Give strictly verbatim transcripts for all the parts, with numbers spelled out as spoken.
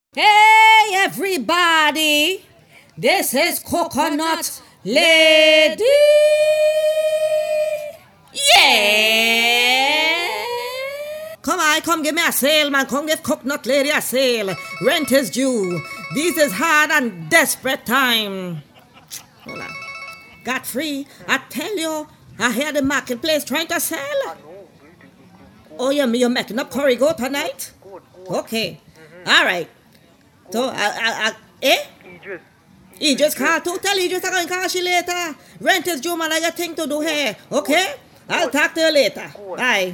Hey everybody, this is Coconut Lady. Yeah. Come on, come give me a sale, man. Come give Coconut Lady a sale. Rent is due. This is hard and desperate time. Hold on. Got free. I tell you, I hear the marketplace trying to sell. Oh, you're, you're making up curry goat tonight? Okay. All right. So, I, I, I, eh? Idris. Idris call too. Tell Idris I'm going to call you later. Rent is due, man. I got thing to do here. Okay? I'll talk to you later. Bye.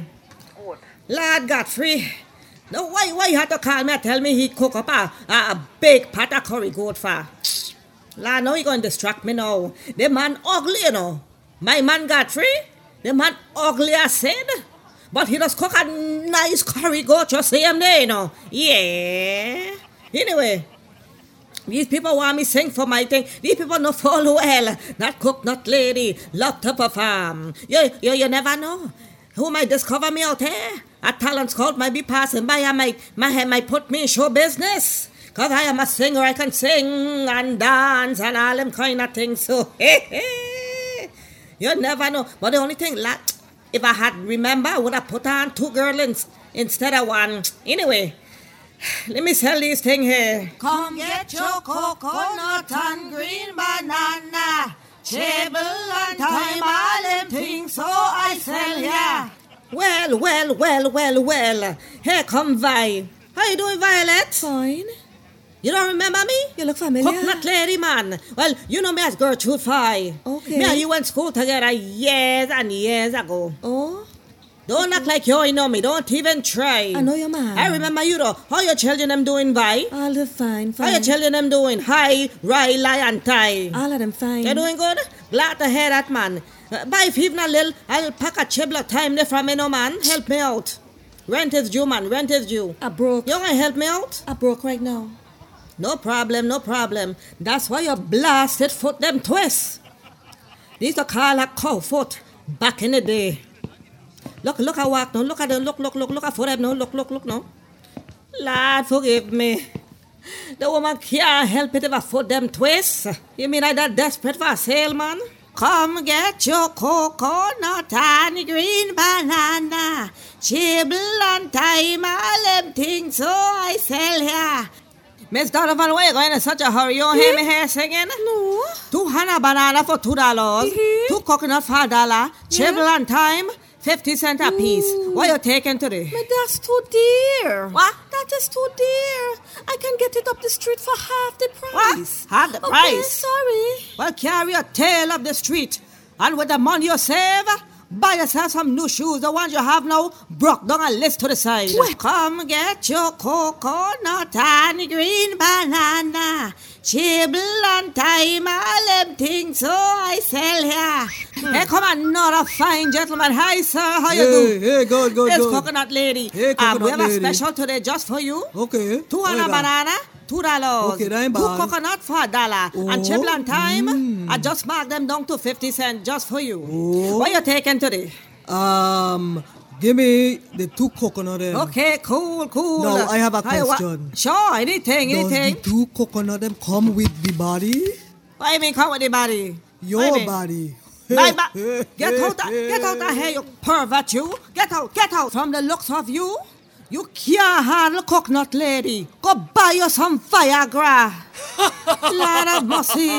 Lord Godfrey. No, why, why you have to call me and tell me he cook up a, a, a big pot of curry goat for? Lord, now you going to distract me now. The man ugly, you know. My man Godfrey, the man ugly as said. But he just cook a nice curry goat, you see him there, you know. Yeah. Anyway, these people want me sing for my thing. These people no follow well. Not cook, not lady. Locked up a farm. You, you, you never know. Who might discover me out here? A talent scout might be passing by. I might, might, might put me in show business. Because I am a singer. I can sing and dance and all them kind of things. So, hey, hey. You never know. But the only thing, like, if I had remember, I would have put on two girls instead of one. Anyway. Let me sell these things here. Come get your coconut and green banana, table and time, all them things, so I sell here. Well, well, well, well, well. Here come Vi. How you doing, Violet? Fine. You don't remember me? You look familiar. Coconut Lady, man. Well, you know me as Gertrude Fi. Okay. Me and you went to school together years and years ago. Oh? Don't act like you know me. Don't even try. I know your man. I remember you though. How your children them doing, Vi? All the fine, fine. How your children them doing? Hi, Rai, Lai, and Tai. All of them fine. You doing good? Glad to hear that, man. Uh, Buy if even a little, I'll pack a chibla time there from me, no man. Help me out. Rent is due, man. Rent is due. I broke. You gonna help me out? I broke right now. No problem, no problem. That's why your blasted foot them twists. These to call a cow foot back in the day. Look, look, I walk now. Look at them. Look, look, look, look at foot now. Look, look, look now. Lord, forgive me. The woman can't help it if I foot them twists. You mean I that desperate for a sale, man? Come get your coconut and green banana, chibble and time, all them things, so I sell here. Miss Donovan, why are you going in such a hurry? You don't hear me here singing? No. Two Hannah banana for two dollars. Mm-hmm. Two coconut for a dollar. Chibble Yeah. and time, fifty cent a piece. Ooh. What you taking today? But that's too dear. What? That is too dear. I can get it up the street for half the price. What? Half the Okay, price? sorry. Well, carry your tail up the street. And with the money you save, buy yourself some new shoes. The ones you have now, broke down and list to the side. What? Come get your coconut and green banana, chibble and time, all them things, so I sell here. Hey, come on, another fine gentleman. Hi, sir. How you Hey, doing? hey, good, good, It's good. Coconut Lady. Hey, Um, we Coconut have a Lady. special today just for you. Okay. Two What hundred you got? banana, two dollars. Okay, that ain't Two bad. coconut for a dollar. Oh, And chibble and time, mm. I just mark them down to fifty cents just for you. Oh. What you taking today? Um, give me the two coconut them. Okay, cool, cool. Now, I have a Hi, wha- question. Sure, anything, Does anything. the two coconut them come with the body? What do you mean come with the body? What do you Your mean? body. My ba- get out of, get out of here, you pervert, you. Get out, get out. From the looks of you, you can't handle Coconut Lady. Go buy you some Viagra. Lord of mercy.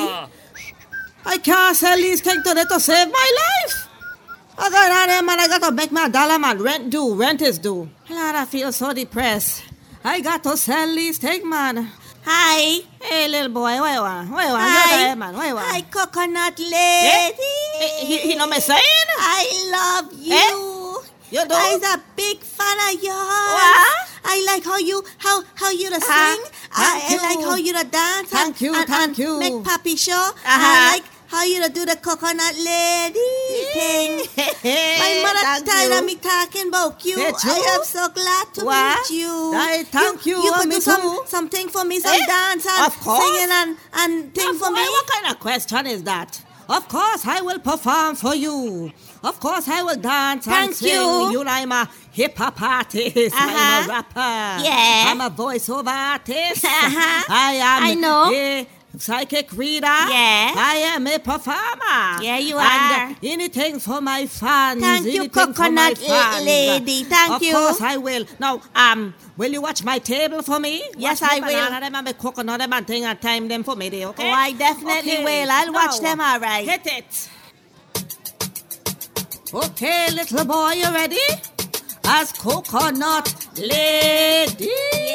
I can't sell these things today to save my life. I got out there, man. I got to make my dollar, man. Rent due, rent is due. Lord, I feel so depressed. I got to sell these things, man. Hi. Hey, little boy, where you want? Where you want? Get out here, man. Where you want? Hi, Coconut Lady. Eh? Eh, He, he know me saying? I love you. Eh? You do? I'm a big fan of yours. What? I like how you how how you to Uh-huh. sing. Thank I, I like you. how you to dance. Thank and, you, and, thank and you. Make Papi show. Uh-huh. I like how you to do the Coconut Lady thing. My mother Thank tired you. of me talking about you. Hey, true? I am so glad to What? meet you. Hey, thank you, You uh, could me do some too. something for me, some Eh? dance and Of course. singing and, and thing Of for me. course, what kind of question is that? Of course, I will perform for you. Of course, I will dance and Thank sing. you. You know, I'm a hip-hop artist. I'm Uh-huh. a rapper. Yeah. I'm a voiceover artist. Uh-huh. I am I know. a psychic reader. Yeah. I am a performer. Yeah, you And are. anything for my fans. Thank you, anything for my coconut la- fans. lady. Thank of you. Of course, I will. Now, um, will you watch my table for me? Yes, watch I my will. banana them and my coconut them and thing and time them for me, there, okay? Oh, I definitely Okay, will. I'll watch now, them, all right. Hit it. Okay, little boy, you ready? As coconut lady.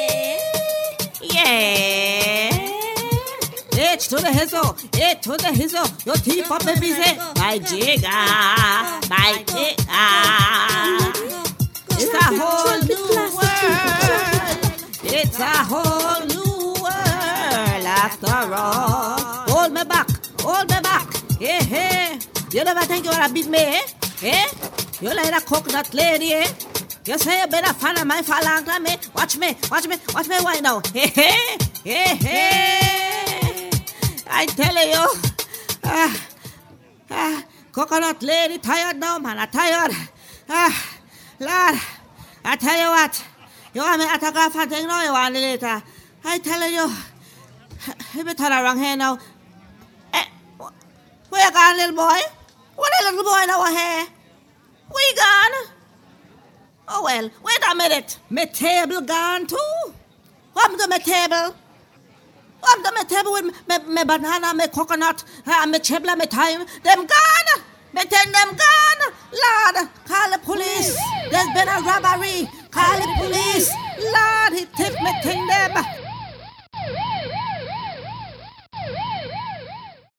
Yeah. H to the hizzle, H to the hizzle. Your teeth up, baby, say, my jigger, my jigger. It's a whole new world. It's a whole new world after all. Hold me back, hold me back. Hey, hey. You never think you wanna beat me, eh? Eh? You like a coconut lady, eh? You say you been a fan of mine for a long time, eh? Watch me, watch me, watch me right now. Hey, hey, hey, hey. I tell you, ah, ah, coconut lady tired now, man. I'm tired. Ah, Lord, I tell you what. You want me autograph and thing now? You want it later? I tell you, you better turn around here now. Eh, where you gone, little boy? What a little boy in our hair? Where you gone? Oh well, wait a minute. My table gone too? What happened to my table? What happened to my table with my, my banana, my coconut, and my chibla, my thyme? Them gone?